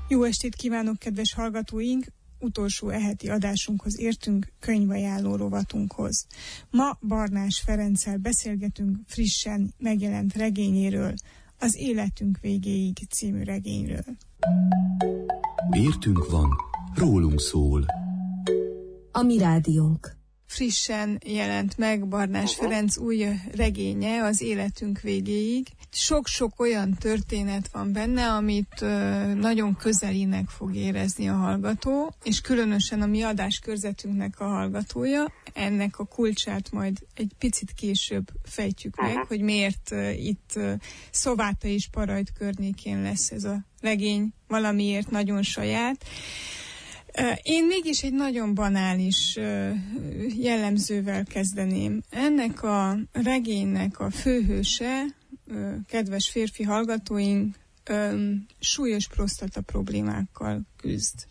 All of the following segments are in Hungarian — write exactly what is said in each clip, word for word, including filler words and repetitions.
Jó estét kívánok, kedves hallgatóink! Utolsó eheti adásunkhoz értünk, könyvajánló rovatunkhoz. Ma Barnás Ferenccel beszélgetünk frissen megjelent regényéről, Az életünk végéig című regényről. Értünk van, rólunk szól. A mi rádiónk. Frissen jelent meg Barnás Ferenc új regénye, Az életünk végéig. Sok-sok olyan történet van benne, amit nagyon közelinek fog érezni a hallgató, és különösen a mi adáskörzetünknek a hallgatója. Ennek a kulcsát majd egy picit később fejtjük meg, uh-huh. hogy miért itt Szováta és Parajt környékén lesz ez a regény, valamiért nagyon saját. Én mégis egy nagyon banális jellemzővel kezdeném. Ennek a regénynek a főhőse, kedves férfi hallgatóink, súlyos prostata problémákkal küzd.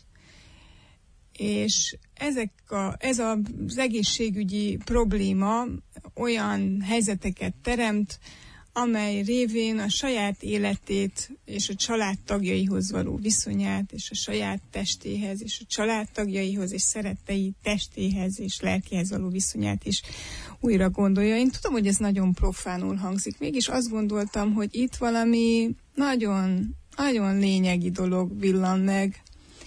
És ezek a, ez az egészségügyi probléma olyan helyzeteket teremt, amely révén a saját életét és a családtagjaihoz való viszonyát, és a saját testéhez, és a családtagjaihoz, és szerettei testéhez, és lelkéhez való viszonyát is újra gondolja. Én tudom, hogy ez nagyon profánul hangzik, mégis azt gondoltam, hogy itt valami nagyon, nagyon lényegi dolog villan meg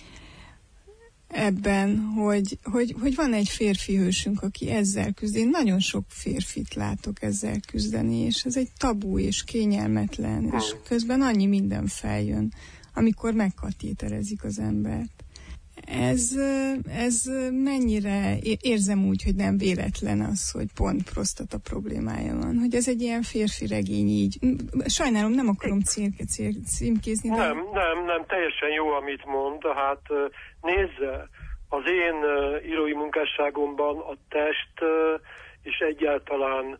ebben, hogy, hogy, hogy van egy férfi hősünk, aki ezzel küzd. Én nagyon sok férfit látok ezzel küzdeni, és ez egy tabú és kényelmetlen, és közben annyi minden feljön, amikor megkatéterezik az embert. Ez, ez mennyire érzem úgy, hogy nem véletlen az, hogy pont prostata problémája van, hogy ez egy ilyen férfi regény így. Sajnálom, nem akarom címke, címkézni. De... Nem, nem, nem, teljesen jó, amit mond. Hát nézze, az én írói munkásságomban a test és egyáltalán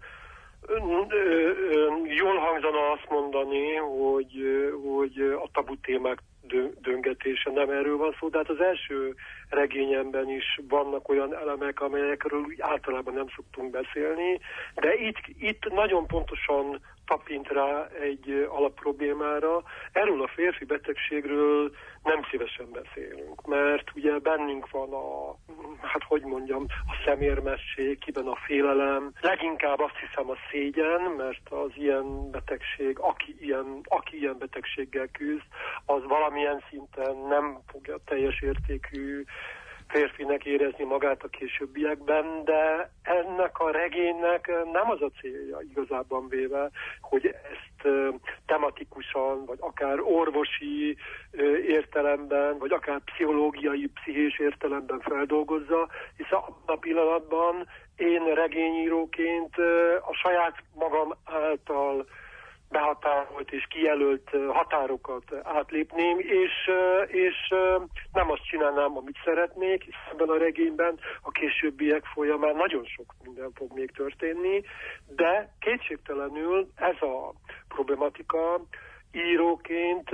jól hangzana azt mondani, hogy, hogy a tabu témák döngetése, nem erről van szó, de hát az első regényemben is vannak olyan elemek, amelyekről általában nem szoktunk beszélni, de itt, itt nagyon pontosan tapint rá egy alapproblémára. Erről a férfi betegségről nem szívesen beszélünk, mert ugye bennünk van a, hát hogy mondjam, a szemérmesség, kiben a félelem, leginkább azt hiszem a szégyen, mert az ilyen betegség, aki ilyen, aki ilyen betegséggel küzd, az valamilyen szinten nem fogja teljes értékű férfinek érezni magát a későbbiekben, de ennek a regénynek nem az a célja igazában véve, hogy ezt tematikusan, vagy akár orvosi értelemben, vagy akár pszichológiai, pszichés értelemben feldolgozza, hiszen abban a pillanatban én regényíróként a saját magam által behatárolt és kijelölt határokat átlépném, és, és nem azt csinálnám, amit szeretnék, hisz ebben a regényben a későbbiek folyamán nagyon sok minden fog még történni, de kétségtelenül ez a problematika íróként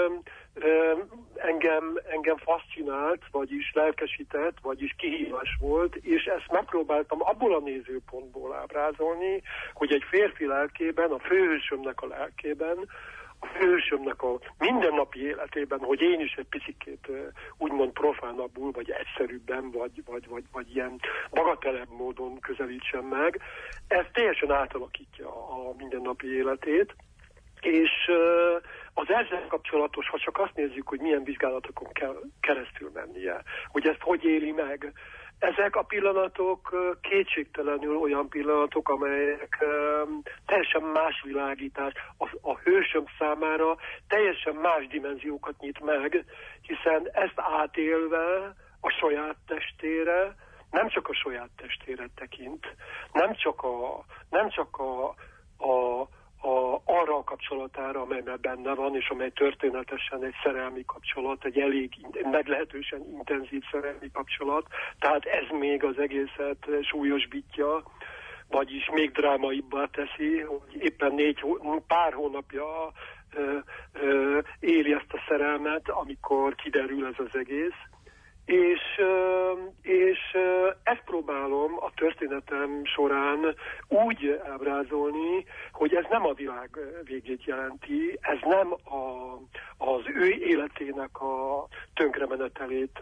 engem, engem faszcinált, vagyis lelkesített, vagyis kihívás volt, és ezt megpróbáltam abból a nézőpontból ábrázolni, hogy egy férfi lelkében, a főhősömnek a lelkében, a főhősömnek a mindennapi életében, hogy én is egy picikét úgymond profánabbul, vagy egyszerűbben, vagy, vagy, vagy, vagy ilyen bagatelebb módon közelítsem meg, ez teljesen átalakítja a mindennapi életét, és az ezzel kapcsolatos, ha csak azt nézzük, hogy milyen vizsgálatokon kell keresztül mennie, hogy ezt hogy éli meg, ezek a pillanatok kétségtelenül olyan pillanatok, amelyek teljesen más világítás, a, a hősöm számára teljesen más dimenziókat nyit meg, hiszen ezt átélve a saját testére, nem csak a saját testére tekint, nem csak a, nem csak a, a A, arra a kapcsolatára, amelyben benne van, és amely történetesen egy szerelmi kapcsolat, egy elég meglehetősen intenzív szerelmi kapcsolat, tehát ez még az egészet súlyosbítja, vagyis még drámaibbá teszi, hogy éppen négy, pár hónapja ö, ö, éli ezt a szerelmet, amikor kiderül ez az egész, És, és ezt próbálom a történetem során úgy ábrázolni, hogy ez nem a világ végét jelenti, ez nem a, az ő életének a tönkremenetelét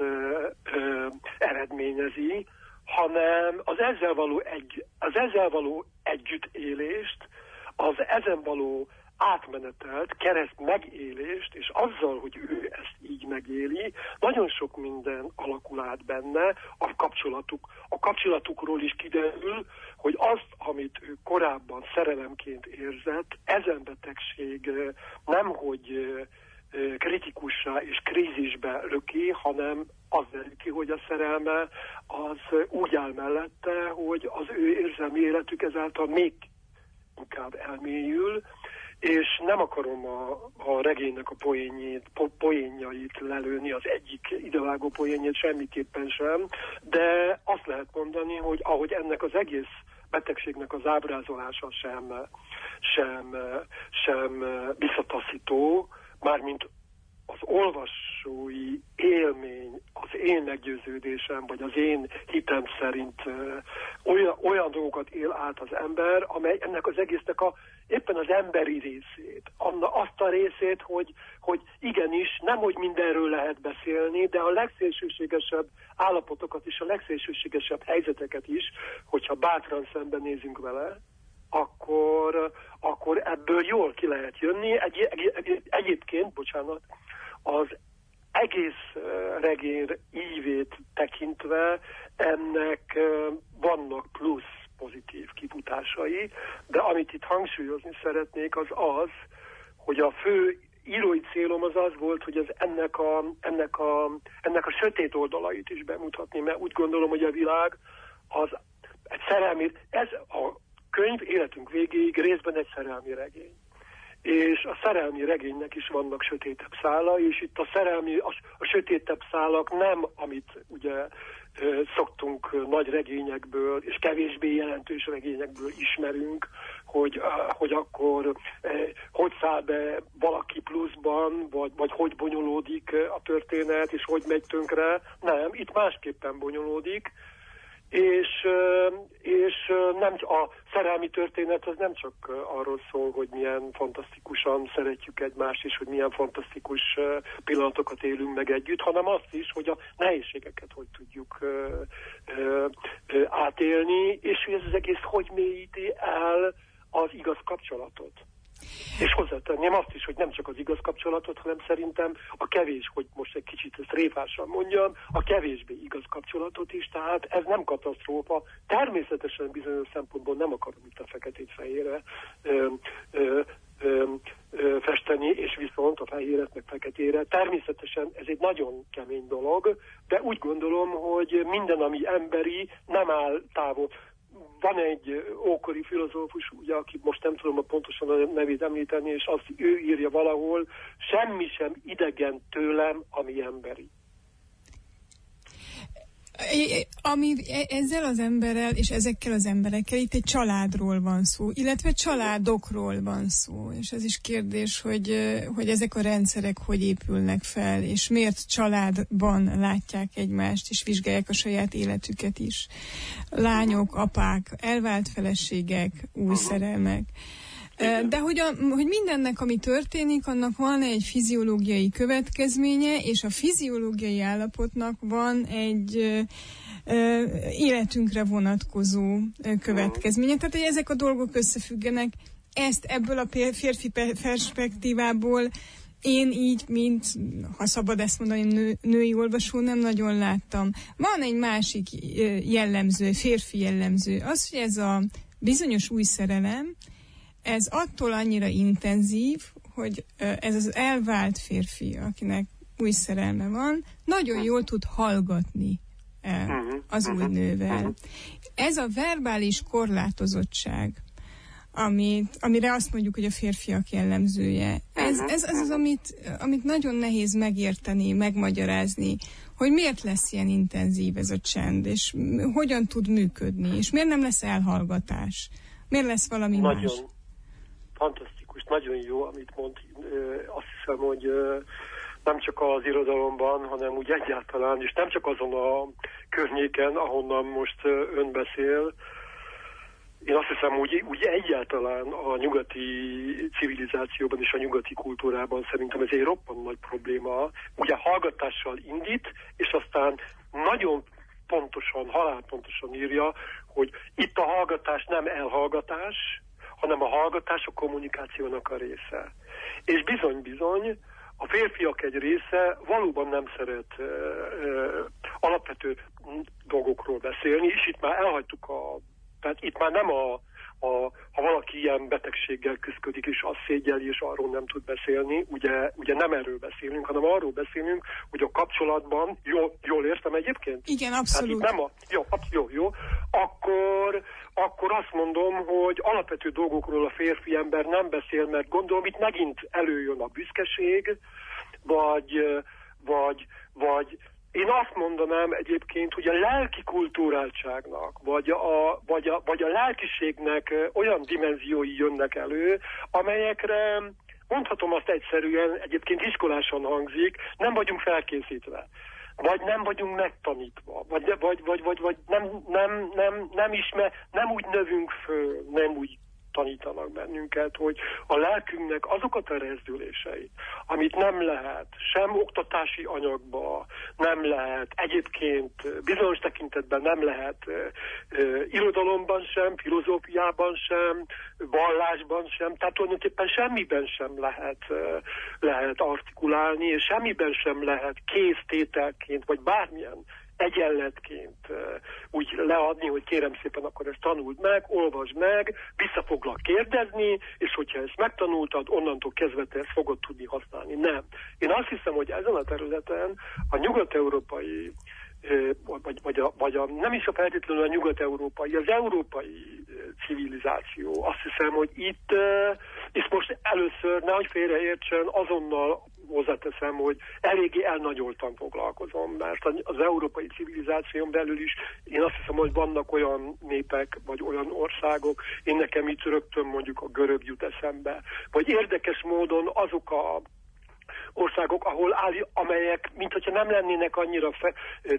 eredményezi, hanem az ezzel való, egy, az ezzel való együttélést, az ezen való átmenetelt, kereszt megélést, és azzal, hogy ő ezt így megéli, nagyon sok minden alakul át benne, a kapcsolatuk, a kapcsolatukról is kiderül, hogy azt, amit ő korábban szerelemként érzett, ezen betegség nemhogy kritikussá és krízisbe löki, hanem az derül ki, hogy a szerelme az úgy áll mellette, hogy az ő érzelmi életük ezáltal még inkább elmélyül, és nem akarom a, a regénynek a poénjét, po, poénjait lelőni, az egyik idevágó poénjét semmiképpen sem, de azt lehet mondani, hogy ahogy ennek az egész betegségnek az ábrázolása sem, sem, sem visszataszító, mármint az olvasói élmény, az én meggyőződésem, vagy az én hitem szerint ö, olyan, olyan dolgokat él át az ember, amely ennek az egésznek a, éppen az emberi részét, anna, azt a részét, hogy, hogy igenis, nem hogy mindenről lehet beszélni, de a legszélsőségesebb állapotokat és a legszélsőségesebb helyzeteket is, hogyha bátran szembenézünk vele, akkor, akkor ebből jól ki lehet jönni. Egy, egy, egy, egyébként, bocsánat, az egész regény ívét tekintve ennek vannak plusz pozitív kifutásai, de amit itt hangsúlyozni szeretnék, az az, hogy a fő írói célom az az volt, hogy ez ennek a, ennek a, ennek a sötét oldalait is bemutatni, mert úgy gondolom, hogy a világ az egy szerelmi, ez a könyv életünk végéig részben egy szerelmi regény. És a szerelmi regénynek is vannak sötétebb szálai, és itt a szerelmi, a, a sötétebb szálak nem, amit ugye ö, szoktunk nagy regényekből, és kevésbé jelentős regényekből ismerünk, hogy, ö, hogy akkor ö, hogy száll be valaki pluszban, vagy, vagy hogy bonyolódik a történet, és hogy megy tönkre. Nem, itt másképpen bonyolódik, és, és nem a szerelmi történet az nem csak arról szól, hogy milyen fantasztikusan szeretjük egymást, és hogy milyen fantasztikus pillanatokat élünk meg együtt, hanem azt is, hogy a nehézségeket hogy tudjuk átélni, és hogy ez az egész hogy mélyíti el az igaz kapcsolatot. És hozzátenném azt is, hogy nem csak az igaz kapcsolatot, hanem szerintem a kevés, hogy most egy kicsit ezt réfásan mondjam, a kevésbé igaz kapcsolatot is, tehát ez nem katasztrófa. Természetesen bizonyos szempontból nem akarom itt a feketét-fehérre ö, ö, ö, ö, festeni, és viszont a fehéret meg feketére. Természetesen ez egy nagyon kemény dolog, de úgy gondolom, hogy minden, ami emberi, nem áll távol. Van egy ókori filozófus, ugye, aki most nem tudom pontosan a nevét említeni, és azt ő írja valahol, semmi sem idegen tőlem, ami emberi. Ami ezzel az emberrel és ezekkel az emberekkel itt egy családról van szó, illetve családokról van szó, és ez is kérdés, hogy, hogy ezek a rendszerek hogy épülnek fel, és miért családban látják egymást, és vizsgálják a saját életüket is. Lányok, apák, elvált feleségek, új szerelmek. De hogy, a, hogy mindennek, ami történik, annak van egy fiziológiai következménye, és a fiziológiai állapotnak van egy ö, ö, életünkre vonatkozó következménye. Tehát, hogy ezek a dolgok összefüggenek. Ezt ebből a férfi perspektívából én így, mint, ha szabad ezt mondani, nő, női olvasó, nem nagyon láttam. Van egy másik jellemző, férfi jellemző. Az, hogy ez a bizonyos új szerelem, ez attól annyira intenzív, hogy ez az elvált férfi, akinek új szerelme van, nagyon jól tud hallgatni az új nővel. Ez a verbális korlátozottság, amit, amire azt mondjuk, hogy a férfiak jellemzője, ez, ez az, az amit, amit nagyon nehéz megérteni, megmagyarázni, hogy miért lesz ilyen intenzív ez a csend, és hogyan tud működni, és miért nem lesz elhallgatás, miért lesz valami nagyon más. Fantasztikus, nagyon jó, amit mond. Azt hiszem, hogy nem csak az irodalomban, hanem úgy egyáltalán, és nem csak azon a környéken, ahonnan most ön beszél. Én azt hiszem, úgy, úgy egyáltalán a nyugati civilizációban és a nyugati kultúrában szerintem ez egy roppant nagy probléma. Ugye hallgatással indít, és aztán nagyon pontosan, halálpontosan írja, hogy itt a hallgatás nem elhallgatás, hanem a hallgatás a kommunikációnak a része. És bizony-bizony, a férfiak egy része valóban nem szeret ö, ö, alapvető dolgokról beszélni, és itt már elhagytuk a... Tehát itt már nem a, a... Ha valaki ilyen betegséggel küszködik, és azt szégyeli, és arról nem tud beszélni, ugye, ugye nem erről beszélünk, hanem arról beszélünk, hogy a kapcsolatban, jól, jól értem egyébként? Igen, abszolút. Hát nem a, jó, jó, jó. Akkor, akkor azt mondom, hogy alapvető dolgokról a férfi ember nem beszél, mert gondolom, itt megint előjön a büszkeség, vagy, vagy, vagy én azt mondanám egyébként, hogy a lelki kulturáltságnak, vagy a, vagy, a, vagy a lelkiségnek olyan dimenziói jönnek elő, amelyekre, mondhatom azt egyszerűen, egyébként iskolásan hangzik, nem vagyunk felkészítve. Vagy nem vagyunk megtanítva, vagy, vagy, vagy, vagy, vagy nem, nem, nem, nem ismer, nem úgy növünk föl, nem úgy tanítanak bennünket, hogy a lelkünknek azokat a rezdüléseit, amit nem lehet sem oktatási anyagba, nem lehet egyébként bizonyos tekintetben nem lehet ö, ö, irodalomban sem, filozófiában sem, vallásban sem, tehát tulajdonképpen semmiben sem lehet, ö, lehet artikulálni, és semmiben sem lehet kéztételként, vagy bármilyen egyenletként uh, úgy leadni, hogy kérem szépen, akkor ezt tanuld meg, olvasd meg, vissza foglak kérdezni, és hogyha ezt megtanultad, onnantól kezdve te ezt fogod tudni használni. Nem. Én azt hiszem, hogy ezen a területen a nyugat-európai, uh, vagy, vagy, a, vagy a, nem is a feltétlenül a nyugat-európai, az európai uh, civilizáció. Azt hiszem, hogy itt, uh, és most először, nehogy félreértsen, azonnal hozzáteszem, hogy eléggé elnagyoltan foglalkozom, mert az európai civilizáción belül is én azt hiszem, hogy vannak olyan népek, vagy olyan országok, én nekem itt rögtön mondjuk a görög jut eszembe, vagy érdekes módon azok a országok, ahol áll, amelyek, mint hogyha nem lennének annyira fe,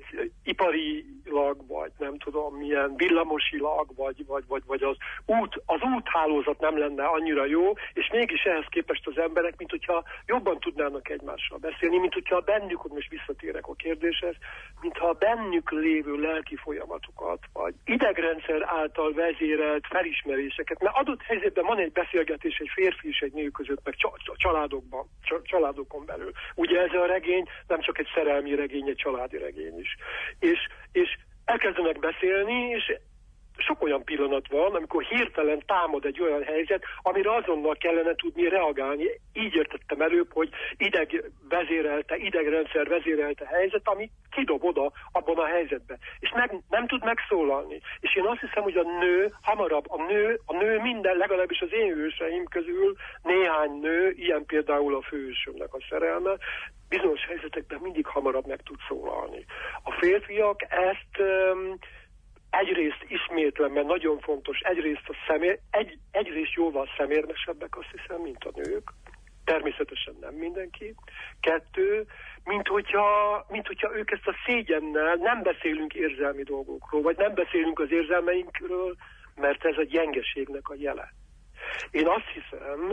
iparilag, vagy nem tudom milyen, villamosilag, vagy, vagy, vagy, vagy az, út, az úthálózat nem lenne annyira jó, és mégis ehhez képest az emberek, mint hogyha jobban tudnának egymással beszélni, mint hogyha bennük, hogy most visszatérek a kérdéshez, mintha a bennük lévő lelki folyamatokat, vagy idegrendszer által vezérelt felismeréseket, mert adott helyzetben van egy beszélgetés egy férfi és egy nő között, meg családokban, családokon belül. Ugye ez a regény nem csak egy szerelmi regény, egy családi regény is. És, és elkezdenek beszélni, és sok olyan pillanat van, amikor hirtelen támad egy olyan helyzet, amire azonnal kellene tudni reagálni. Így értettem előbb, hogy ideg vezérelte, idegrendszer vezérelte helyzet, ami kidob oda abban a helyzetben. És meg, nem tud megszólalni. És én azt hiszem, hogy a nő hamarabb, a nő, a nő minden, legalábbis az én hőseim közül néhány nő, ilyen például a főhősömnek a szerelme, bizonyos helyzetekben mindig hamarabb meg tud szólalni. A férfiak ezt... Um, egyrészt ismétlen, mert nagyon fontos, egyrészt a szemér, egy, egyrészt jóval szemérmesebbek, azt hiszem, mint a nők. Természetesen nem mindenki. Kettő, mint hogyha, mint hogyha ők ezt a szégyennel nem beszélünk érzelmi dolgokról, vagy nem beszélünk az érzelmeinkről, mert ez a gyengeségnek a jele. Én azt hiszem,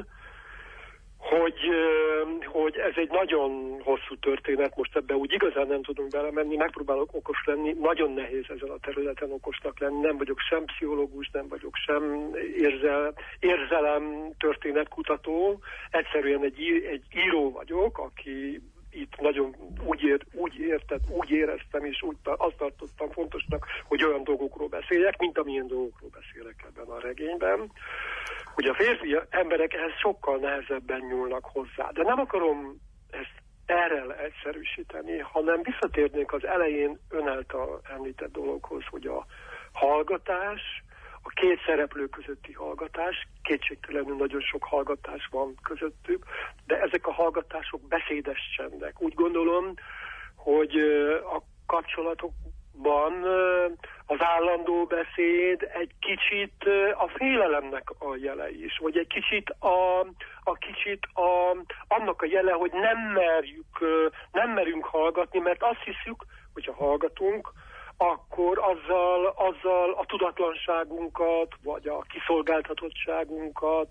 hogy, hogy ez egy nagyon hosszú történet, most ebbe úgy igazán nem tudunk belemenni, megpróbálok okos lenni, nagyon nehéz ezen a területen okosnak lenni, nem vagyok sem pszichológus, nem vagyok sem érzel, érzelem történetkutató, egyszerűen egy, egy író vagyok, aki itt nagyon úgy, ér, úgy értett, úgy éreztem, és úgy azt tartottam fontosnak, hogy olyan dolgokról beszéljek, mint amilyen dolgokról beszélek ebben a regényben, hogy a férfi emberek ehhez sokkal nehezebben nyúlnak hozzá. De nem akarom ezt erre egyszerűsíteni, hanem visszatérnék az elején ön által említett dologhoz, hogy a hallgatás, a két szereplő közötti hallgatás, kétségtelenül nagyon sok hallgatás van közöttük, de ezek a hallgatások beszédes csendek. Úgy gondolom, hogy a kapcsolatokban az állandó beszéd egy kicsit a félelemnek a jele is, vagy egy kicsit a, a kicsit a, annak a jele, hogy nem merjük, nem merünk hallgatni, mert azt hiszük, hogyha hallgatunk, akkor azzal, azzal a tudatlanságunkat, vagy a kiszolgáltatottságunkat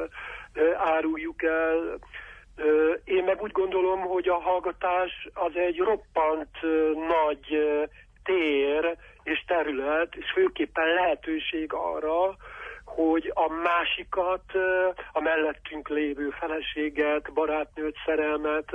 áruljuk el. Én meg úgy gondolom, hogy a hallgatás az egy roppant nagy tér és terület, és főképpen lehetőség arra, hogy a másikat, a mellettünk lévő feleséget, barátnőt, szerelmet,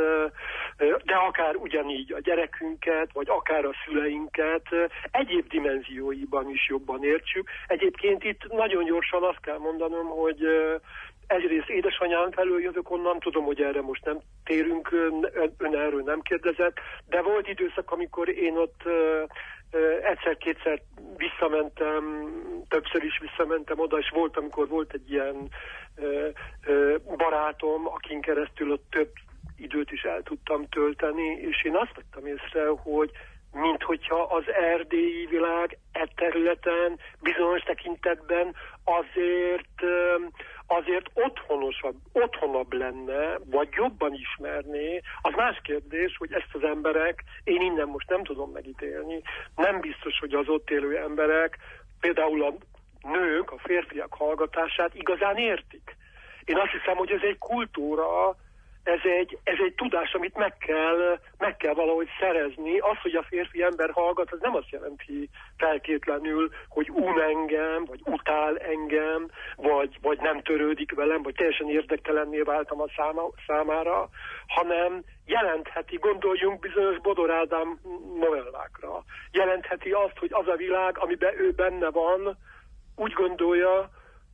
de akár ugyanígy a gyerekünket, vagy akár a szüleinket egyéb dimenzióiban is jobban értsük. Egyébként itt nagyon gyorsan azt kell mondanom, hogy egyrészt édesanyám felől jövök onnan, tudom, hogy erre most nem térünk, ön erről nem kérdezett, de volt időszak, amikor én ott egyszer-kétszer visszamentem, többször is visszamentem oda, és volt, amikor volt egy ilyen ö, ö, barátom, akin keresztül ott több időt is el tudtam tölteni, és én azt vettem észre, hogy minthogyha az erdélyi világ e területen bizonyos tekintetben azért, azért otthonosabb, otthonabb lenne, vagy jobban ismerné. Az más kérdés, hogy ezt az emberek, én innen most nem tudom megítélni, nem biztos, hogy az ott élő emberek, például a nők, a férfiak hallgatását igazán értik. Én azt hiszem, hogy ez egy kultúra, Ez egy, ez egy tudás, amit meg kell, meg kell valahogy szerezni. Az, hogy a férfi ember hallgat, az nem azt jelenti feltétlenül, hogy un engem, vagy utál engem, vagy, vagy nem törődik velem, vagy teljesen érdektelenné váltam a száma, számára, hanem jelentheti, gondoljunk bizonyos Bodor Ádám novellákra, jelentheti azt, hogy az a világ, amiben ő benne van, úgy gondolja,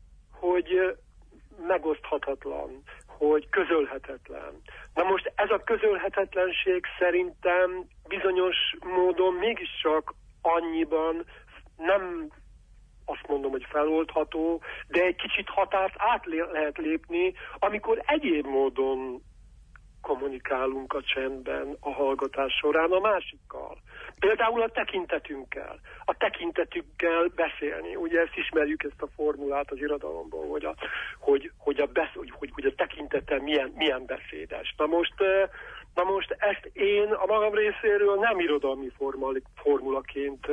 hogy megoszthatatlan, hogy közölhetetlen. Na most ez a közölhetetlenség szerintem bizonyos módon mégiscsak annyiban nem azt mondom, hogy feloldható, de egy kicsit határt át lehet lépni, amikor egyéb módon kommunikálunk a csendben, a hallgatás során a másikkal. Például a tekintetünkkel. A tekintetünkkel beszélni. Ugye ezt ismerjük, ezt a formulát az irodalomból, hogy a, hogy, hogy a, besz, hogy, hogy, hogy a tekintete milyen, milyen beszédes. Na most, na most ezt én a magam részéről nem irodalmi formulaként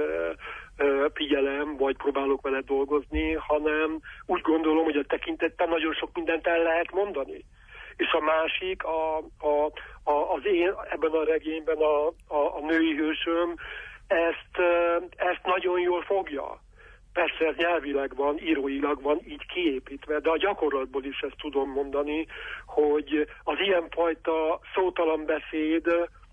figyelem, vagy próbálok vele dolgozni, hanem úgy gondolom, hogy a tekintettel nagyon sok mindent el lehet mondani. És a másik, a, a, a, az én ebben a regényben a, a, a női hősöm ezt, ezt nagyon jól fogja. Persze ez nyelvileg van, íróilag van így kiépítve, de a gyakorlatból is ezt tudom mondani, hogy az ilyenfajta szótalan beszéd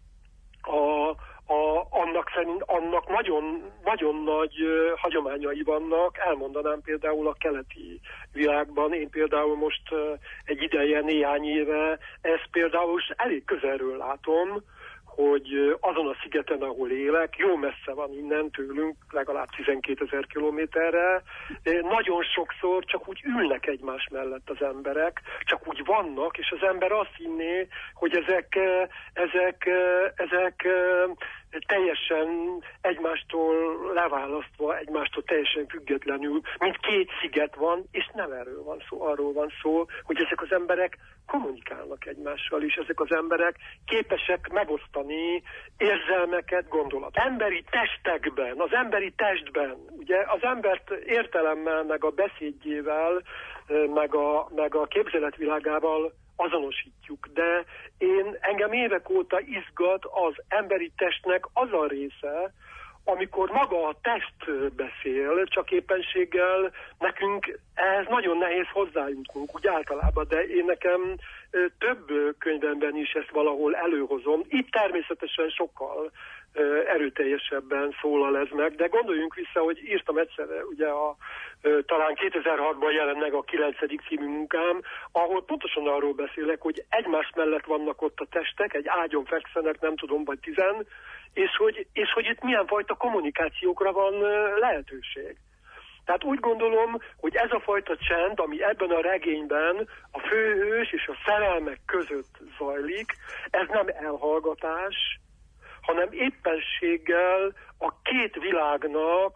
a, a, annak, szerint, annak nagyon, nagyon nagy uh, hagyományai vannak. Elmondanám például a keleti világban. Én például most uh, egy ideje, néhány éve ezt például elég közelről látom, hogy uh, azon a szigeten, ahol élek, jó messze van innen tőlünk, legalább tizenkétezer kilométerre, uh, nagyon sokszor csak úgy ülnek egymás mellett az emberek, csak úgy vannak, és az ember azt hinné, hogy ezek, uh, ezek, uh, ezek uh, teljesen egymástól leválasztva, egymástól teljesen függetlenül, mint két sziget van, és nem erről van szó, arról van szó, hogy ezek az emberek kommunikálnak egymással, és ezek az emberek képesek megosztani érzelmeket, gondolatokat. Emberi testekben, az emberi testben, ugye az embert értelemmel, meg a beszédjével, meg a, meg a képzeletvilágával azonosítjuk, de én engem évek óta izgat az emberi testnek az a része, amikor maga a test beszél, csak éppenséggel nekünk ehhez nagyon nehéz hozzájutunk, úgy általában, de én nekem több könyvemben is ezt valahol előhozom. Itt természetesen sokkal erőteljesebben szólal ez meg, de gondoljunk vissza, hogy írtam egyszerre, ugye a, talán kétezer-hatban jelent meg a kilencedik című munkám, ahol pontosan arról beszélek, hogy egymás mellett vannak ott a testek, egy ágyon fekszenek, nem tudom, vagy tizen, és hogy, és hogy itt milyen fajta kommunikációkra van lehetőség. Tehát úgy gondolom, hogy ez a fajta csend, ami ebben a regényben a főhős és a szerelmek között zajlik, ez nem elhallgatás, hanem éppenséggel a két világnak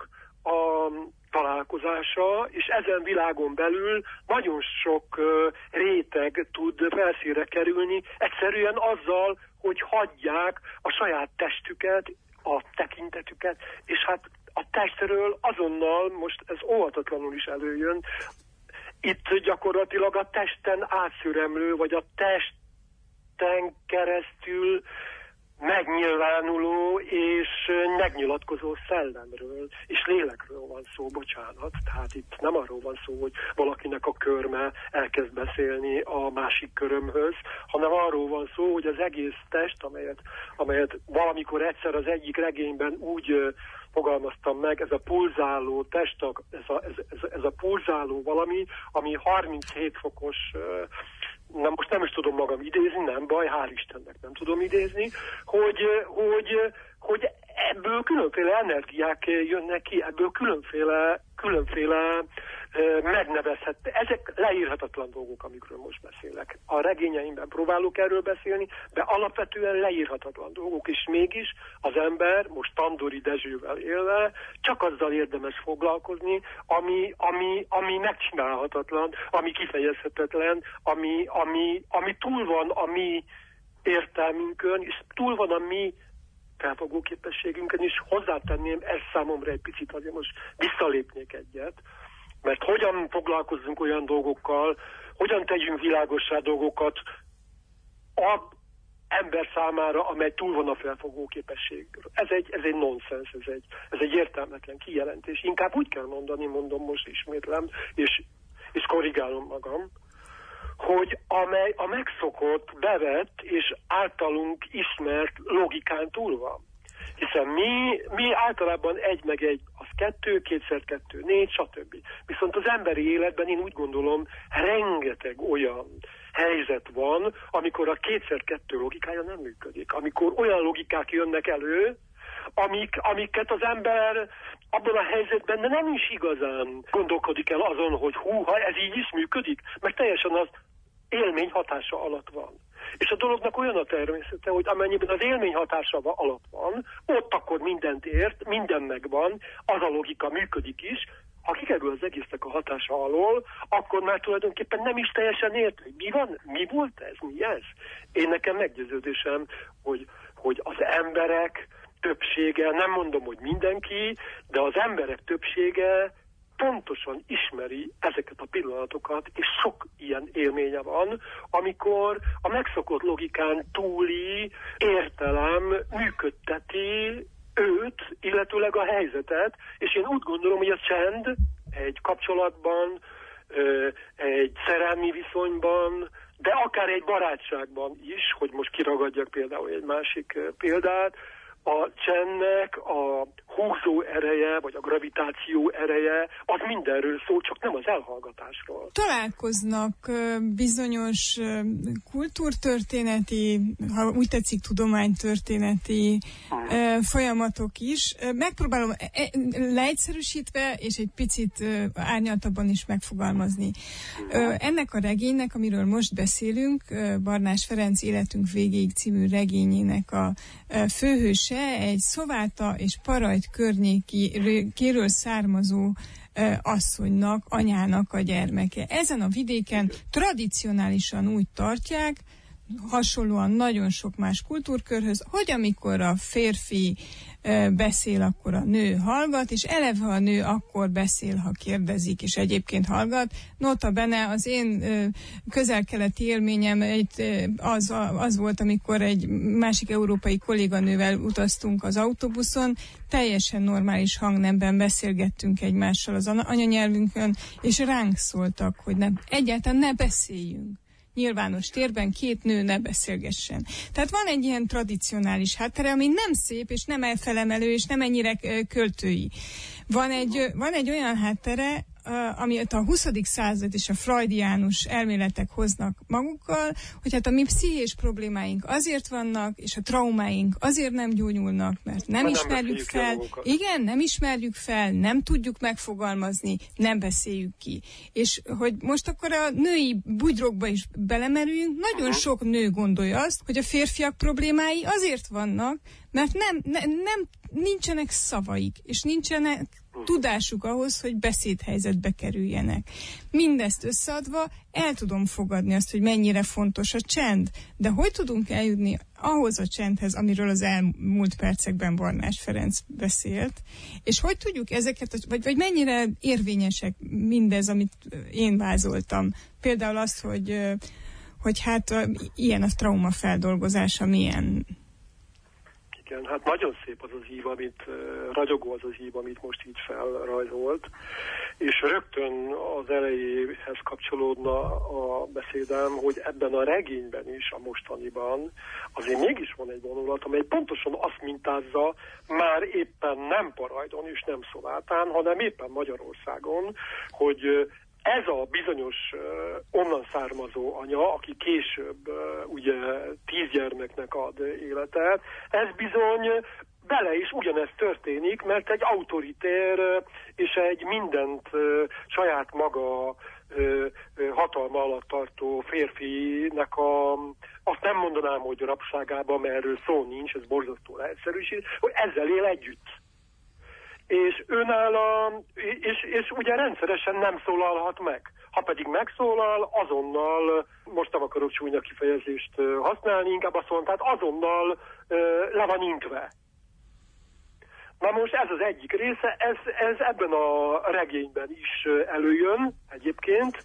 a találkozása, és ezen világon belül nagyon sok uh, réteg tud felszínre kerülni, egyszerűen azzal, hogy hagyják a saját testüket, a tekintetüket, és hát a testről azonnal, most ez óvatatlanul is előjön, itt gyakorlatilag a testen átszüremlő, vagy a testen keresztül megnyilvánuló és megnyilatkozó szellemről és lélekről van szó, bocsánat. Tehát itt nem arról van szó, hogy valakinek a körme elkezd beszélni a másik körömhöz, hanem arról van szó, hogy az egész test, amelyet, amelyet valamikor egyszer az egyik regényben úgy uh, fogalmaztam meg, ez a pulzáló test, ez a, ez, ez, ez a pulzáló valami, ami harminchét fokos uh, nem, most nem is tudom magam idézni, nem baj, hál' Istennek nem tudom idézni, hogy, hogy, hogy ebből különféle energiák jönnek ki, ebből különféle, különféle megnevezhet, ezek leírhatatlan dolgok, amikről most beszélek. A regényeimben próbálok erről beszélni, de alapvetően leírhatatlan dolgok, és mégis az ember, most Tandori Dezsővel élve, csak azzal érdemes foglalkozni, ami, ami, ami megcsinálhatatlan, ami kifejezhetetlen, ami, ami, ami túl van a mi értelmünkön, és túl van a mi felfogó képességünkön, és hozzátenném, ez számomra egy picit, azért most visszalépnék egyet, mert hogyan foglalkozzunk olyan dolgokkal, hogyan tegyünk világossá dolgokat a ember számára, amely túl van a felfogó képességről. Ez egy, ez egy nonsens, ez egy, ez egy értelmetlen kijelentés. Inkább úgy kell mondani, mondom most ismétlem, és, és korrigálom magam, hogy amely a megszokott, bevett és általunk ismert logikán túl van. Hiszen mi, mi általában egy meg egy, az kettő, kétszer kettő, négy, stb. Viszont az emberi életben én úgy gondolom, rengeteg olyan helyzet van, amikor a kétszer kettő logikája nem működik. Amikor olyan logikák jönnek elő, amik, amiket az ember abban a helyzetben de nem is igazán gondolkodik el azon, hogy húha, ez így is működik, mert teljesen az élmény hatása alatt van. És a dolognak olyan a természete, hogy amennyiben az élmény hatása alatt van, ott akkor mindent ért, minden megvan, az a logika működik is. Ha kikerül az egésznek a hatása alól, akkor már tulajdonképpen nem is teljesen ért, hogy mi van, mi volt ez, mi ez. Én nekem meggyőződésem, hogy, hogy az emberek többsége, nem mondom, hogy mindenki, de az emberek többsége pontosan ismeri ezeket a pillanatokat, és sok ilyen élménye van, amikor a megszokott logikán túli értelem működteti őt, illetőleg a helyzetet, és én úgy gondolom, hogy a csend egy kapcsolatban, egy szerelmi viszonyban, de akár egy barátságban is, hogy most kiragadjak például egy másik példát, a csendnek a húzó ereje, vagy a gravitáció ereje, az mindenről szól, csak nem az elhallgatásról. Találkoznak bizonyos kultúrtörténeti, ha úgy tetszik, tudománytörténeti hmm. folyamatok is. Megpróbálom leegyszerűsítve, és egy picit árnyaltabban is megfogalmazni. Hmm. Ennek a regénynek, amiről most beszélünk, Barnás Ferenc Életünk végéig című regényének a főhőse egy Szováta és Parajt környékéről származó asszonynak, anyának a gyermeke. Ezen a vidéken tradicionálisan úgy tartják, hasonlóan nagyon sok más kultúrkörhöz, hogy amikor a férfi beszél, akkor a nő hallgat, és eleve a nő akkor beszél, ha kérdezik, és egyébként hallgat. Nota bene, az én közel-keleti élményem az, az volt, amikor egy másik európai kolléganővel utaztunk az autóbuszon, teljesen normális hangnemben beszélgettünk egymással az anyanyelvünkön, és ránk szóltak, hogy ne, egyáltalán ne beszéljünk. Nyilvános térben két nő ne beszélgessen. Tehát van egy ilyen tradicionális háttere, ami nem szép, és nem elfelemelő, és nem ennyire költői. Van egy, van egy olyan háttere, amit a huszadik század és a freudiánus elméletek hoznak magukkal, hogy hát a mi pszichés problémáink azért vannak, és a traumáink azért nem gyógyulnak, mert nem, nem ismerjük fel, igen, nem ismerjük fel, nem tudjuk megfogalmazni, nem beszéljük ki. És hogy most akkor a női bugyrokba is belemerüljünk, nagyon sok nő gondolja azt, hogy a férfiak problémái azért vannak, mert nem, ne, nem nincsenek szavaik, és nincsenek tudásuk ahhoz, hogy beszédhelyzetbe kerüljenek. Mindezt összeadva el tudom fogadni azt, hogy mennyire fontos a csend, de hogy tudunk eljutni ahhoz a csendhez, amiről az elmúlt percekben Barnás Ferenc beszélt, és hogy tudjuk ezeket, vagy, vagy mennyire érvényesek mindez, amit én vázoltam. Például az, hogy, hogy hát ilyen a traumafeldolgozása milyen. Igen, hát nagyon szép az az ív, amit, ragyogó az az ív, amit most így felrajzolt, és rögtön az elejéhez kapcsolódna a beszédem, hogy ebben a regényben is, a mostaniban azért mégis van egy vonulat, amely pontosan azt mintázza, már éppen nem Parajdon és nem Szolátán, hanem éppen Magyarországon, hogy ez a bizonyos uh, onnan származó anya, aki később uh, ugye tíz gyermeknek ad életet, ez bizony bele is ugyanez történik, mert egy autoritér uh, és egy mindent uh, saját maga uh, uh, hatalma alatt tartó férfinek a, azt nem mondanám, hogy rabságában, mert erről szó nincs, ez borzasztó leegyszerűsít, hogy ezzel él együtt. És őnála, és, és ugye rendszeresen nem szólalhat meg. Ha pedig megszólal, azonnal, most nem akarok csúnya kifejezést használni, inkább azt mondom, tehát azonnal le van intve. Na most ez az egyik része, ez, ez ebben a regényben is előjön egyébként,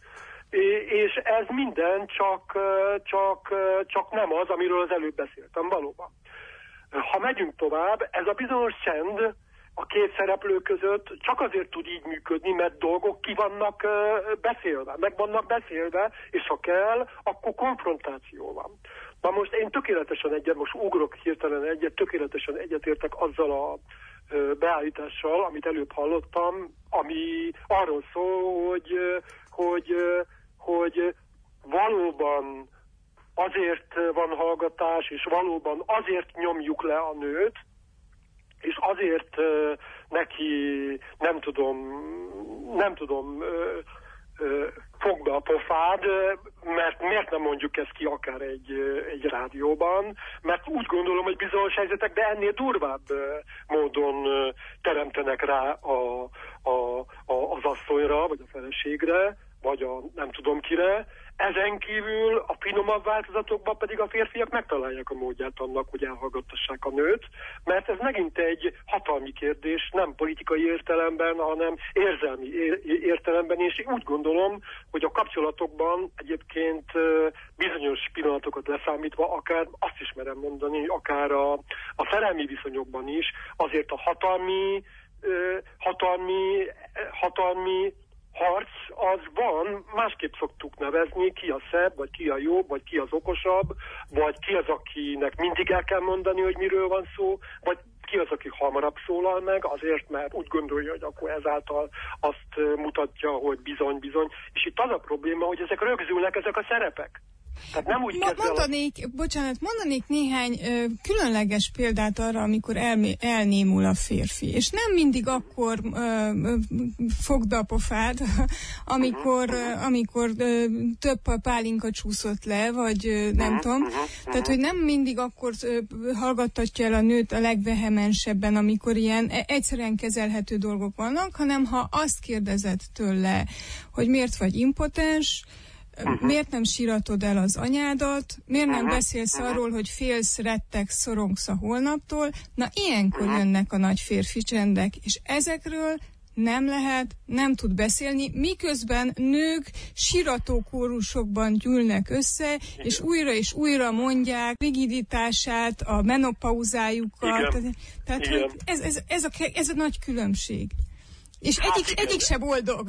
és ez minden csak, csak, csak nem az, amiről az előbb beszéltem valóban. Ha megyünk tovább, ez a bizonyos csend a két szereplő között csak azért tud így működni, mert dolgok ki vannak uh, beszélve, meg vannak beszélve, és ha kell, akkor konfrontáció van. Na most én tökéletesen egyet, most ugrok hirtelen egyet, tökéletesen egyetértek azzal a uh, beállítással, amit előbb hallottam, ami arról szól, hogy, uh, hogy, uh, hogy valóban azért van hallgatás, és valóban azért nyomjuk le a nőt, és azért uh, neki, nem tudom, nem tudom, uh, uh, fog be a pofád, mert miért nem mondjuk ezt ki akár egy, egy rádióban, mert úgy gondolom, hogy bizonyos helyzetekben ennél durvább uh, módon uh, teremtenek rá a, a, a, az asszonyra, vagy a feleségre, vagy a nem tudom kire. Ezen kívül a finomabb változatokban pedig a férfiak megtalálják a módját annak, hogy elhallgattassák a nőt, mert ez megint egy hatalmi kérdés, nem politikai értelemben, hanem érzelmi értelemben, és úgy gondolom, hogy a kapcsolatokban egyébként bizonyos pillanatokat leszámítva, akár azt is merem mondani, akár a, a szerelmi viszonyokban is, azért a hatalmi, hatalmi, hatalmi harc az van, másképp szoktuk nevezni, ki a szebb, vagy ki a jobb, vagy ki az okosabb, vagy ki az, akinek mindig el kell mondani, hogy miről van szó, vagy ki az, aki hamarabb szólal meg, azért, mert úgy gondolja, hogy akkor ezáltal azt mutatja, hogy bizony-bizony. És itt az a probléma, hogy ezek rögzülnek, ezek a szerepek. Tehát nem úgy Ma, mondanék, a... bocsánat, mondanék néhány ö, különleges példát arra, amikor elmé, elnémul a férfi. És nem mindig akkor ö, ö, fogd be a pofád, amikor, ö, amikor ö, több pálinka csúszott le, vagy ö, nem tudom. Tehát, hogy nem mindig akkor ö, hallgattatja el a nőt a legvehemensebben, amikor ilyen egyszerűen kezelhető dolgok vannak, hanem ha azt kérdezed tőle, hogy miért vagy impotens, Uh-huh. miért nem síratod el az anyádat, miért nem uh-huh. beszélsz uh-huh. arról, hogy félsz, rettegsz, szorongsz a holnaptól. Na, ilyenkor uh-huh. jönnek a nagy férfi csendek, és ezekről nem lehet, nem tud beszélni, miközben nők sírató kórusokban gyűlnek össze, igen. és újra és újra mondják rigiditását, a menopauzájukat. Igen. Tehát igen. Hogy ez, ez, ez, a, ez a nagy különbség. És hát egyik, egyik se boldog.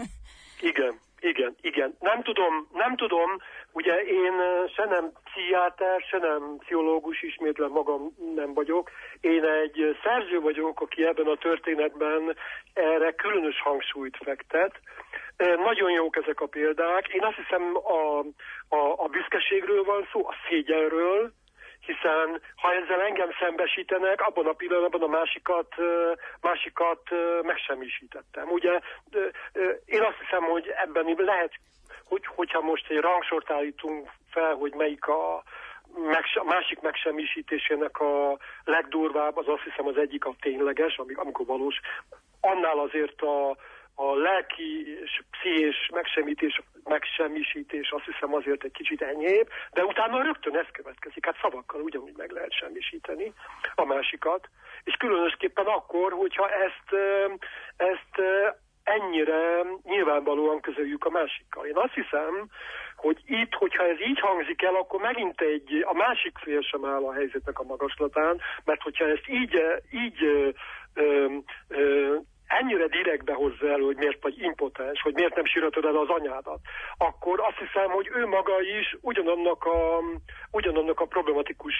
Igen. Igen, igen. Nem tudom, nem tudom, ugye én se nem pszichiáter, se nem pszichológus, ismétlen magam nem vagyok. Én egy szerző vagyok, aki ebben a történetben erre különös hangsúlyt fektet. Nagyon jók ezek a példák. Én azt hiszem a, a, a büszkeségről van szó, a szégyenről, hiszen ha ezzel engem szembesítenek, abban a pillanatban a másikat, másikat megsemmisítettem. Ugye én azt hiszem, hogy ebben lehet, hogy, hogyha most egy rangsort állítunk fel, hogy melyik a, a másik megsemmisítésének a legdurvább, az azt hiszem az egyik a tényleges, amikor valós, annál azért a, a lelki és pszichés megsemmisítés, megsemmisítés azt hiszem azért egy kicsit enyhébb, de utána rögtön ez következik, hát szavakkal ugyanúgy meg lehet semmisíteni a másikat, és különösképpen akkor, hogyha ezt, ezt ennyire nyilvánvalóan közöljük a másikkal. Én azt hiszem, hogy itt, hogyha ez így hangzik el, akkor megint egy, a másik fél sem áll a helyzetnek a magaslatán, mert hogyha ezt így, így ö, ö, ennyire direktbe hozza el, hogy miért vagy impotens, hogy miért nem síratod el az anyádat, akkor azt hiszem, hogy ő maga is ugyanannak a, ugyanannak a problematikus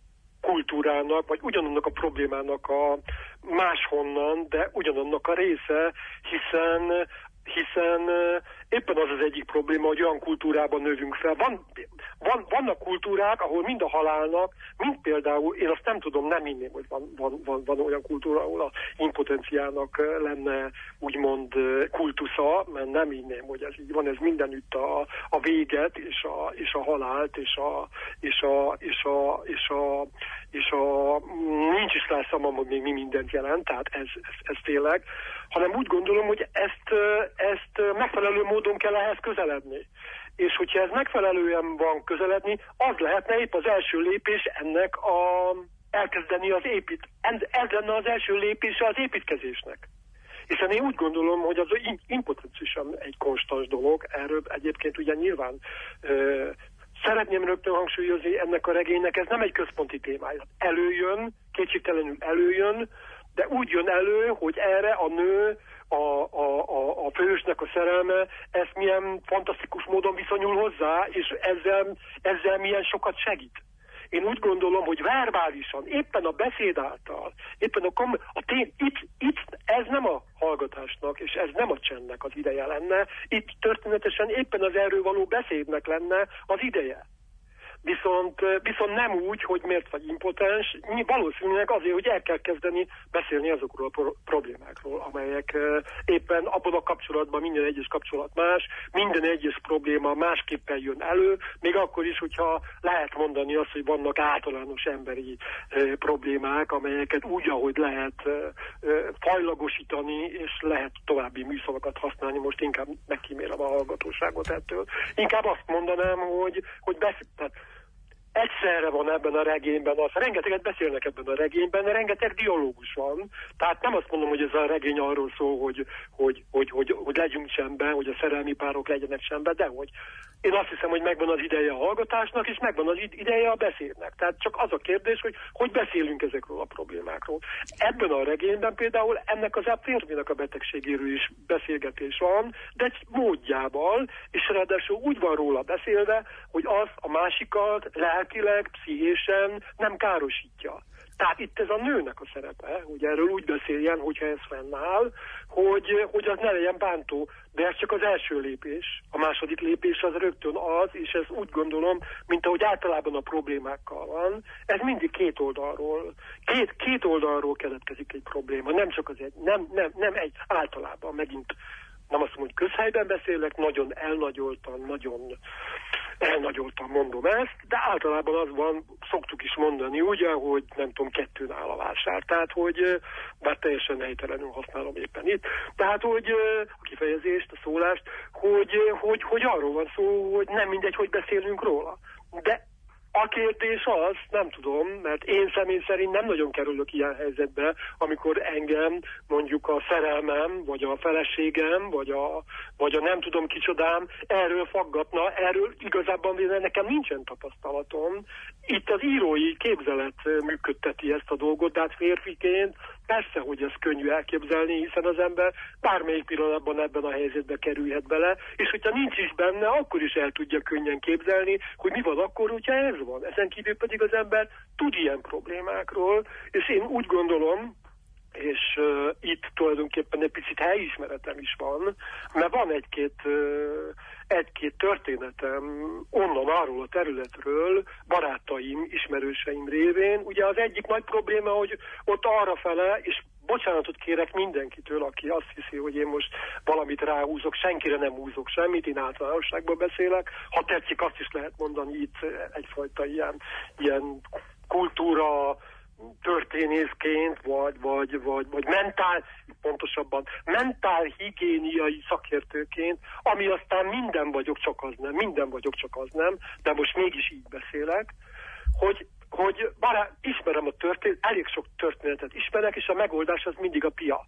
kultúrának, vagy ugyanannak a problémának a máshonnan, de ugyanannak a része, hiszen, hiszen éppen az az egyik probléma, hogy olyan kultúrában növünk fel. Van, van, vannak kultúrák, ahol mind a halálnak, mind például, én azt nem tudom, nem hinném, hogy van, van, van, van olyan kultúra, ahol a impotenciának lenne úgymond kultusza, mert nem hinném, hogy ez így van, ez mindenütt a, a véget, és a, és a halált, és a, és a, és a, és a, és a nincs is rá szamam, hogy még mi mindent jelent, tehát ez, ez, ez tényleg, hanem úgy gondolom, hogy ezt, ezt megfelelő módon kell ehhez közeledni. És hogyha ez megfelelően van közeledni, az lehetne épp az első lépés ennek a elkezdeni az épít. Ez lenne az első lépése az építkezésnek. Hiszen én úgy gondolom, hogy az impotencia egy konstans dolog, erről egyébként ugye nyilván ö, szeretném rögtön hangsúlyozni, ennek a regénynek ez nem egy központi témája. Előjön, kétségtelenül előjön, de úgy jön elő, hogy erre a nő, a, a, a, a főhősnek a szerelme, ezt milyen fantasztikus módon viszonyul hozzá, és ezzel, ezzel milyen sokat segít. Én úgy gondolom, hogy verbálisan, éppen a beszéd által, éppen a, kom- a tény, itt, itt ez nem a hallgatásnak, és ez nem a csendnek az ideje lenne, itt történetesen éppen az erről való beszédnek lenne az ideje. Viszont, viszont nem úgy, hogy miért vagy impotens, valószínűleg azért, hogy el kell kezdeni beszélni azokról a pro- problémákról, amelyek éppen abban a kapcsolatban minden egyes kapcsolat más, minden egyes probléma másképpen jön elő, még akkor is, hogyha lehet mondani azt, hogy vannak általános emberi e, problémák, amelyeket úgy, ahogy lehet e, e, fajlagosítani, és lehet további műszavakat használni, most inkább megkímélem a hallgatóságot ettől. Inkább azt mondanám, hogy, hogy beszél, egyszerre van ebben a regényben, az, rengeteget beszélnek ebben a regényben, de rengeteg dialógus van. Tehát nem azt mondom, hogy ez a regény arról szól, hogy, hogy, hogy, hogy, hogy legyünk csendben, hogy a szerelmi párok legyenek csendben, de hogy én azt hiszem, hogy megvan az ideje a hallgatásnak, és megvan az ideje a beszédnek. Tehát csak az a kérdés, hogy hogy beszélünk ezekről a problémákról. Ebben a regényben például ennek az a férfinak a betegségéről is beszélgetés van, de egy módjával, és ráadásul úgy van róla beszélve, hogy az a másikat lelkileg, pszichésen nem károsítja. Tehát itt ez a nőnek a szerepe, hogy erről úgy beszéljen, hogyha ez fennáll, hogy, hogy az ne legyen bántó, de ez csak az első lépés. A második lépés az rögtön az, és ez úgy gondolom, mint ahogy általában a problémákkal van, ez mindig két oldalról, két, két oldalról keletkezik egy probléma, nem csak az egy, nem, nem, nem egy, általában megint nem azt mondom, hogy közhelyben beszélek, nagyon elnagyoltan, nagyon elnagyoltan mondom ezt, de általában az van, szoktuk is mondani, ugye, hogy nem tudom, kettőn áll a vásár. Tehát, hogy, bár teljesen helytelenül használom éppen itt, tehát, hogy a kifejezést, a szólást, hogy, hogy, hogy arról van szó, hogy nem mindegy, hogy beszélünk róla. De a kérdés az, nem tudom, mert én személy szerint nem nagyon kerülök ilyen helyzetbe, amikor engem mondjuk a szerelmem, vagy a feleségem, vagy a, vagy a nem tudom kicsodám erről faggatna, erről igazából nekem nincsen tapasztalatom. Itt az írói képzelet működteti ezt a dolgot, de hát férfiként persze, hogy ez könnyű elképzelni, hiszen az ember bármelyik pillanatban ebben a helyzetbe kerülhet bele, és hogyha nincs is benne, akkor is el tudja könnyen képzelni, hogy mi van akkor, hogyha ez van. Ezen kívül pedig az ember tud ilyen problémákról, és én úgy gondolom, és uh, itt tulajdonképpen egy picit helyismeretem is van, mert van egy-két, uh, egy-két történetem onnan, arról a területről, barátaim, ismerőseim révén. Ugye az egyik nagy probléma, hogy ott arrafele, és bocsánatot kérek mindenkitől, aki azt hiszi, hogy én most valamit ráhúzok, senkire nem húzok semmit, én általánosságban beszélek. Ha tetszik, azt is lehet mondani itt egyfajta ilyen, ilyen kultúra történészként, vagy, vagy, vagy, vagy mentál, pontosabban mentálhigiéniai szakértőként, ami aztán minden vagyok, csak az nem, minden vagyok, csak az nem, de most mégis így beszélek, hogy, hogy bár ismerem a történet, elég sok történetet ismerek, és a megoldás az mindig a pia.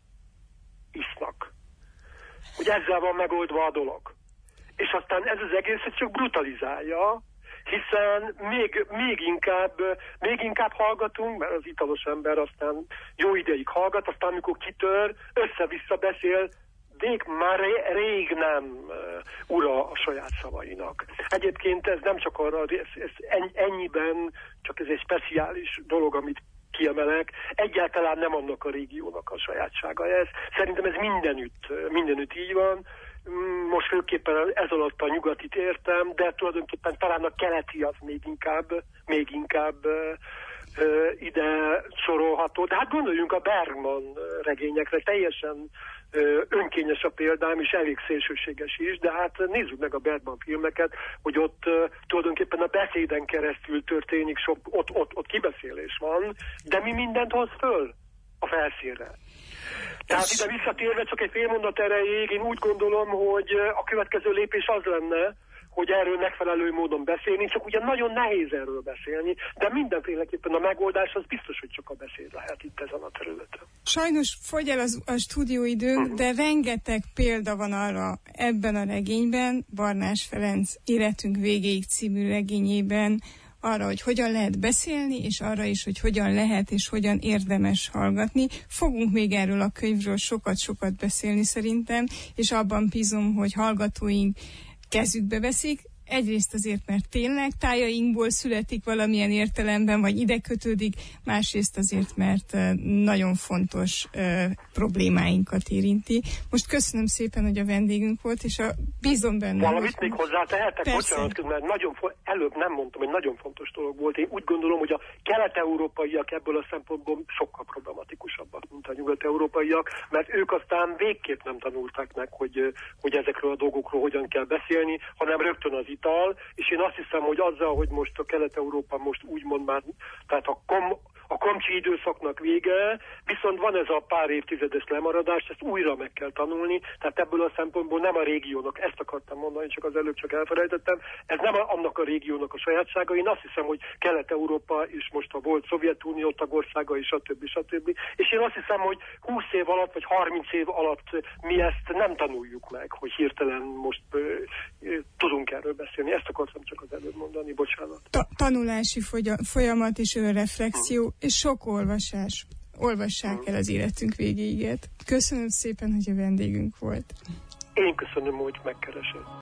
Isznak. Hogy ezzel van megoldva a dolog. És aztán ez az egészet csak brutalizálja, hiszen még, még, inkább, még inkább hallgatunk, mert az italos ember aztán jó ideig hallgat, aztán amikor kitör, össze-vissza beszél, még már rég nem uh, ura a saját szavainak. Egyébként ez nem csak arra, ez, ez ennyiben, csak ez egy speciális dolog, amit kiemelek, egyáltalán nem annak a régiónak a sajátsága ez. Szerintem ez mindenütt, mindenütt így van. Most főképpen ez alatt a nyugatit értem, de tulajdonképpen talán a keleti az még inkább, még inkább uh, uh, ide sorolható. De hát gondoljunk a Bergman regényekre, teljesen uh, önkényes a példám, és elég szélsőséges is, de hát nézzük meg a Bergman filmeket, hogy ott uh, tulajdonképpen a beszéden keresztül történik, sok, ott, ott, ott kibeszélés van, de mi mindent hoz föl a felszínre. Tehát ide visszatérve csak egy fél mondat erejéig, én úgy gondolom, hogy a következő lépés az lenne, hogy erről megfelelő módon beszélni, csak ugye nagyon nehéz erről beszélni, de mindenféleképpen a megoldás az biztos, hogy csak a beszéd lehet itt ezen a területen. Sajnos fogy el az, a stúdióidőnk, uh-huh. de rengeteg példa van arra ebben a regényben, Barnás Ferenc Életünk végéig című regényében, arra, hogy hogyan lehet beszélni, és arra is, hogy hogyan lehet, és hogyan érdemes hallgatni. Fogunk még erről a könyvről sokat-sokat beszélni szerintem, és abban bízom, hogy hallgatóink kezükbe veszik. Egyrészt azért, mert tényleg tájainkból születik valamilyen értelemben, vagy ide kötődik, másrészt azért, mert nagyon fontos uh, problémáinkat érinti. Most köszönöm szépen, hogy a vendégünk volt, és a bízom benne. Valamit még hozzátehetek? Bocsánat, mert nagyon, előbb nem mondtam, hogy nagyon fontos dolog volt. Én úgy gondolom, hogy a kelet-európaiak ebből a szempontból sokkal problematikusabbak, mint a nyugat-európaiak, mert ők aztán végképp nem tanulták meg, hogy, hogy ezekről a dolgokról hogyan kell beszélni, hanem rögtön az ital, és én azt hiszem, hogy azzal, hogy most a Kelet-Európa most úgymond már, tehát a, kom, a komcsi időszaknak vége, viszont van ez a pár évtizedes lemaradás, ezt újra meg kell tanulni, tehát ebből a szempontból nem a régiónak, ezt akartam mondani, csak az előbb csak elfelejtettem, ez nem a, annak a régiónak a sajátsága, én azt hiszem, hogy Kelet-Európa és most a volt Szovjetunió tagországa és stb. stb. És én azt hiszem, hogy húsz év alatt vagy harminc év alatt mi ezt nem tanuljuk meg, hogy hirtelen most ö, ö, tudunk erről beszélni. Ezt akartam csak az előbb mondani, bocsánat. Ta- tanulási fogy- folyamat és önreflexió, hmm. és sok olvasás. Olvassák hmm. el az Életünk végéiget. Köszönöm szépen, hogy a vendégünk volt. Én köszönöm, hogy megkeresett.